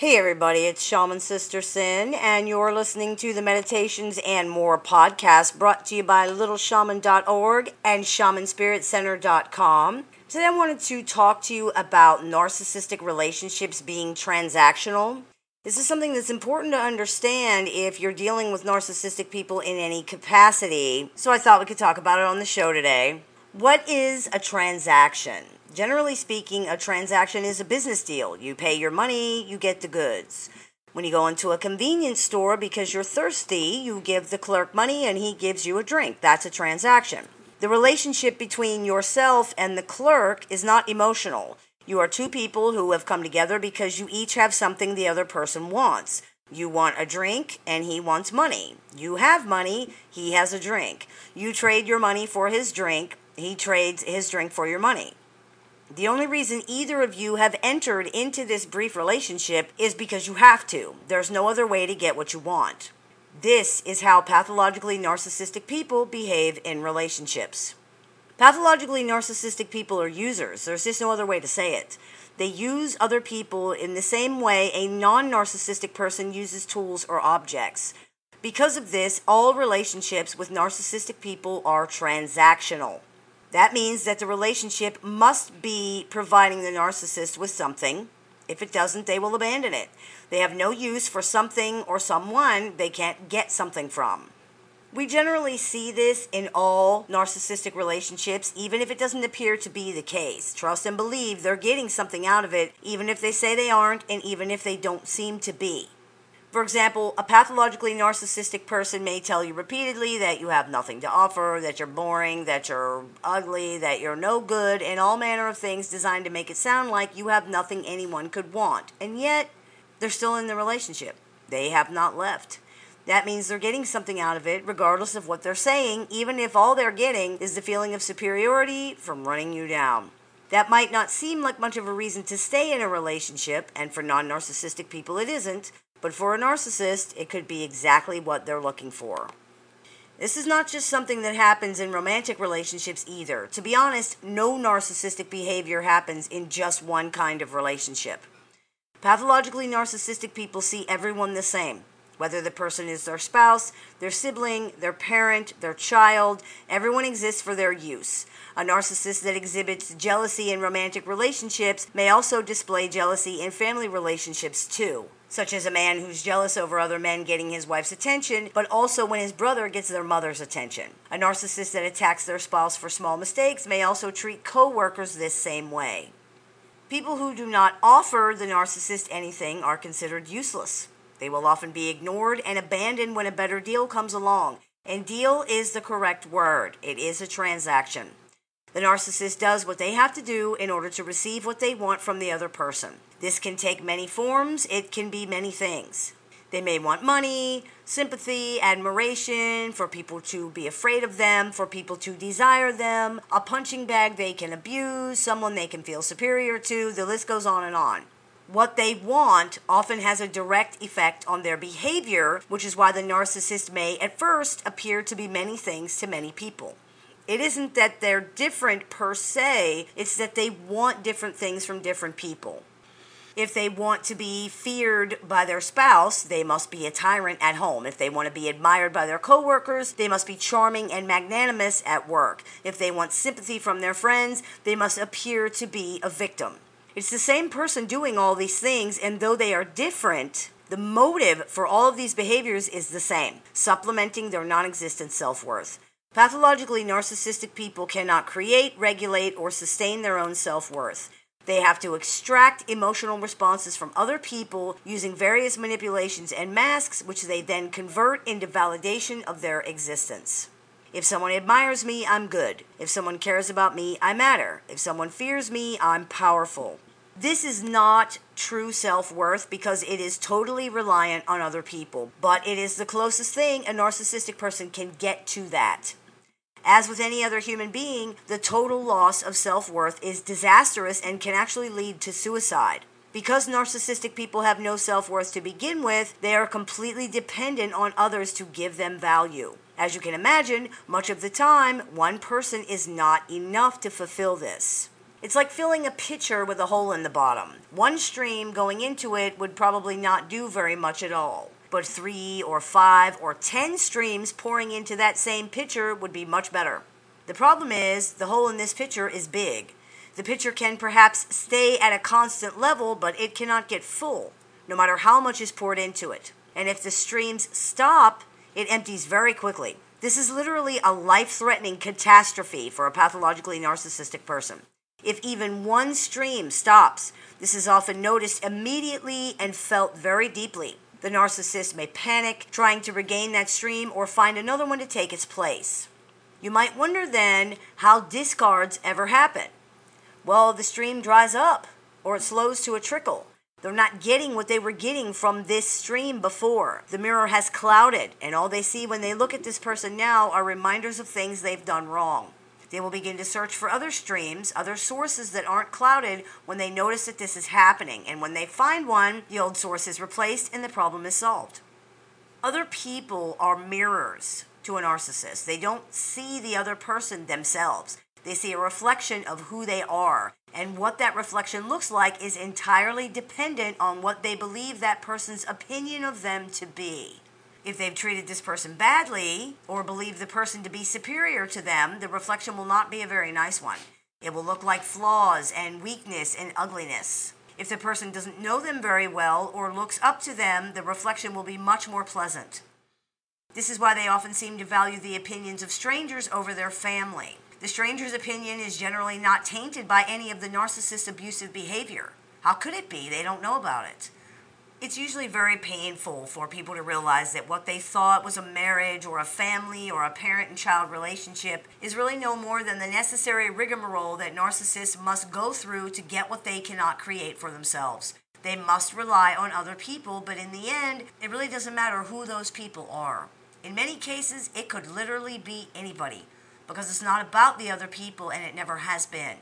Hey everybody, it's Shaman Sister Sin, and you're listening to the Meditations and More podcast brought to you by littleshaman.org and shamanspiritcenter.com. Today I wanted to talk to you about narcissistic relationships being transactional. This is something that's important to understand if you're dealing with narcissistic people in any capacity, so I thought we could talk about it on the show today. What is a transaction? Generally speaking, a transaction is a business deal. You pay your money, you get the goods. When you go into a convenience store because you're thirsty, you give the clerk money and he gives you a drink. That's a transaction. The relationship between yourself and the clerk is not emotional. You are two people who have come together because you each have something the other person wants. You want a drink and he wants money. You have money, he has a drink. You trade your money for his drink, he trades his drink for your money. The only reason either of you have entered into this brief relationship is because you have to. There's no other way to get what you want. This is how pathologically narcissistic people behave in relationships. Pathologically narcissistic people are users. There's just no other way to say it. They use other people in the same way a non-narcissistic person uses tools or objects. Because of this, all relationships with narcissistic people are transactional. That means that the relationship must be providing the narcissist with something. If it doesn't, they will abandon it. They have no use for something or someone they can't get something from. We generally see this in all narcissistic relationships, even if it doesn't appear to be the case. Trust and believe they're getting something out of it, even if they say they aren't, and even if they don't seem to be. For example, a pathologically narcissistic person may tell you repeatedly that you have nothing to offer, that you're boring, that you're ugly, that you're no good, and all manner of things designed to make it sound like you have nothing anyone could want. And yet, they're still in the relationship. They have not left. That means they're getting something out of it, regardless of what they're saying, even if all they're getting is the feeling of superiority from running you down. That might not seem like much of a reason to stay in a relationship, and for non-narcissistic people it isn't, but for a narcissist, it could be exactly what they're looking for. This is not just something that happens in romantic relationships either. To be honest, no narcissistic behavior happens in just one kind of relationship. Pathologically narcissistic people see everyone the same. Whether the person is their spouse, their sibling, their parent, their child, everyone exists for their use. A narcissist that exhibits jealousy in romantic relationships may also display jealousy in family relationships too, such as a man who's jealous over other men getting his wife's attention, but also when his brother gets their mother's attention. A narcissist that attacks their spouse for small mistakes may also treat co-workers this same way. People who do not offer the narcissist anything are considered useless. They will often be ignored and abandoned when a better deal comes along. And deal is the correct word. It is a transaction. The narcissist does what they have to do in order to receive what they want from the other person. This can take many forms. It can be many things. They may want money, sympathy, admiration, for people to be afraid of them, for people to desire them, a punching bag they can abuse, someone they can feel superior to. The list goes on and on. What they want often has a direct effect on their behavior, which is why the narcissist may at first appear to be many things to many people. It isn't that they're different per se, it's that they want different things from different people. If they want to be feared by their spouse, they must be a tyrant at home. If they want to be admired by their coworkers, they must be charming and magnanimous at work. If they want sympathy from their friends, they must appear to be a victim. It's the same person doing all these things, and though they are different, the motive for all of these behaviors is the same, supplementing their non-existent self-worth. Pathologically narcissistic people cannot create, regulate, or sustain their own self-worth. They have to extract emotional responses from other people using various manipulations and masks, which they then convert into validation of their existence. If someone admires me, I'm good. If someone cares about me, I matter. If someone fears me, I'm powerful. This is not true self-worth because it is totally reliant on other people, but it is the closest thing a narcissistic person can get to that. As with any other human being, the total loss of self-worth is disastrous and can actually lead to suicide. Because narcissistic people have no self-worth to begin with, they are completely dependent on others to give them value. As you can imagine, much of the time, one person is not enough to fulfill this. It's like filling a pitcher with a hole in the bottom. One stream going into it would probably not do very much at all. But 3 or 5 or 10 streams pouring into that same pitcher would be much better. The problem is, the hole in this pitcher is big. The pitcher can perhaps stay at a constant level, but it cannot get full, no matter how much is poured into it. And if the streams stop, it empties very quickly. This is literally a life-threatening catastrophe for a pathologically narcissistic person. If even one stream stops, this is often noticed immediately and felt very deeply. The narcissist may panic, trying to regain that stream or find another one to take its place. You might wonder then how discards ever happen. Well, the stream dries up, or it slows to a trickle. They're not getting what they were getting from this stream before. The mirror has clouded, and all they see when they look at this person now are reminders of things they've done wrong. They will begin to search for other streams, other sources that aren't clouded when they notice that this is happening. And when they find one, the old source is replaced and the problem is solved. Other people are mirrors to a narcissist. They don't see the other person themselves. They see a reflection of who they are. And what that reflection looks like is entirely dependent on what they believe that person's opinion of them to be. If they've treated this person badly or believe the person to be superior to them, the reflection will not be a very nice one. It will look like flaws and weakness and ugliness. If the person doesn't know them very well or looks up to them, the reflection will be much more pleasant. This is why they often seem to value the opinions of strangers over their family. The stranger's opinion is generally not tainted by any of the narcissist's abusive behavior. How could it be? They don't know about it. It's usually very painful for people to realize that what they thought was a marriage or a family or a parent and child relationship is really no more than the necessary rigmarole that narcissists must go through to get what they cannot create for themselves. They must rely on other people, but in the end, it really doesn't matter who those people are. In many cases, it could literally be anybody, because it's not about the other people and it never has been.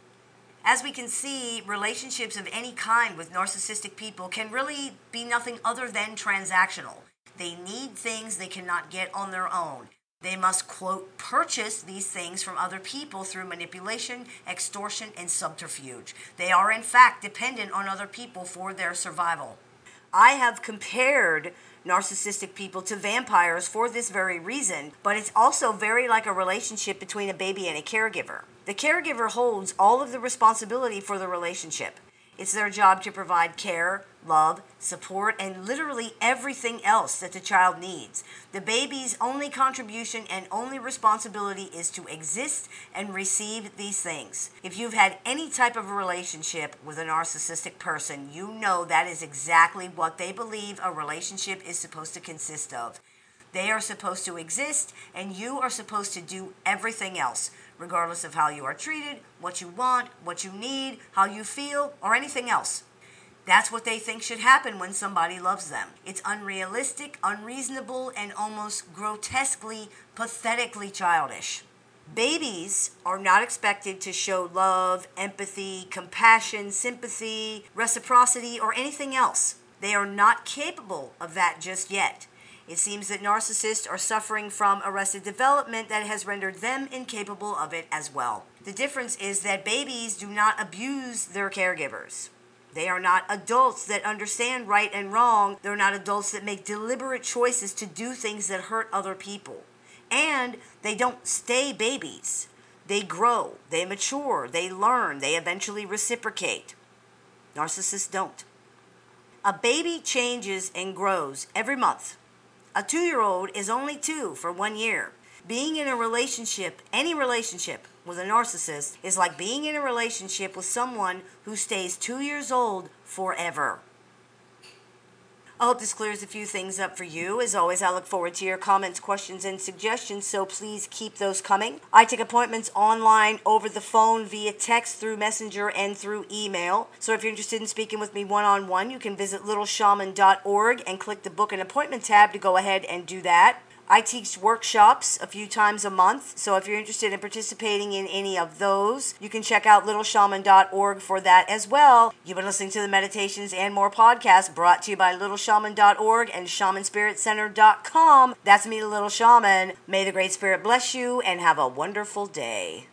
As we can see, relationships of any kind with narcissistic people can really be nothing other than transactional. They need things they cannot get on their own. They must, quote, purchase these things from other people through manipulation, extortion, and subterfuge. They are, in fact, dependent on other people for their survival. I have compared narcissistic people to vampires for this very reason, but it's also very like a relationship between a baby and a caregiver. The caregiver holds all of the responsibility for the relationship. It's their job to provide care, love, support, and literally everything else that the child needs. The baby's only contribution and only responsibility is to exist and receive these things. If you've had any type of a relationship with a narcissistic person, you know that is exactly what they believe a relationship is supposed to consist of. They are supposed to exist, and you are supposed to do everything else, regardless of how you are treated, what you want, what you need, how you feel, or anything else. That's what they think should happen when somebody loves them. It's unrealistic, unreasonable, and almost grotesquely, pathetically childish. Babies are not expected to show love, empathy, compassion, sympathy, reciprocity, or anything else. They are not capable of that just yet. It seems that narcissists are suffering from arrested development that has rendered them incapable of it as well. The difference is that babies do not abuse their caregivers. They are not adults that understand right and wrong. They're not adults that make deliberate choices to do things that hurt other people. And they don't stay babies. They grow, they mature, they learn, they eventually reciprocate. Narcissists don't. A baby changes and grows every month. A 2-year-old is only 2 for 1 year. Being in a relationship, any relationship with a narcissist, is like being in a relationship with someone who stays 2 years old forever. I hope this clears a few things up for you. As always, I look forward to your comments, questions, and suggestions, so please keep those coming. I take appointments online, over the phone, via text, through Messenger, and through email. So if you're interested in speaking with me one-on-one, you can visit littleshaman.org and click the Book an Appointment tab to go ahead and do that. I teach workshops a few times a month, so if you're interested in participating in any of those, you can check out littleshaman.org for that as well. You've been listening to the Meditations and More podcast brought to you by littleshaman.org and shamanspiritcenter.com. That's me, the Little Shaman. May the Great Spirit bless you and have a wonderful day.